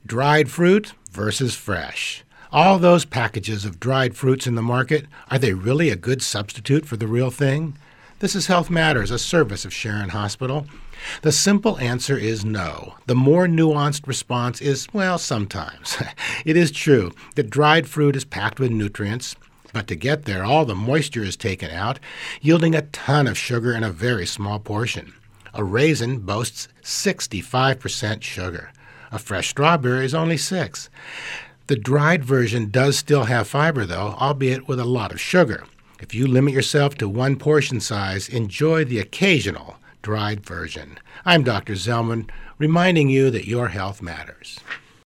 Dried fruit versus fresh. All those packages of dried fruits in the market, are they really a good substitute for the real thing? This is Health Matters, a service of Sharon Hospital. The simple answer is no. The more nuanced response is, well, sometimes. It is true that dried fruit is packed with nutrients, but to get there, all the moisture is taken out, yielding a ton of sugar in a very small portion. A raisin boasts 65% sugar. A fresh strawberry is only 6%. The dried version does still have fiber, though, albeit with a lot of sugar. If you limit yourself to one portion size, enjoy the occasional dried version. I'm Dr. Zellman, reminding you that your health matters.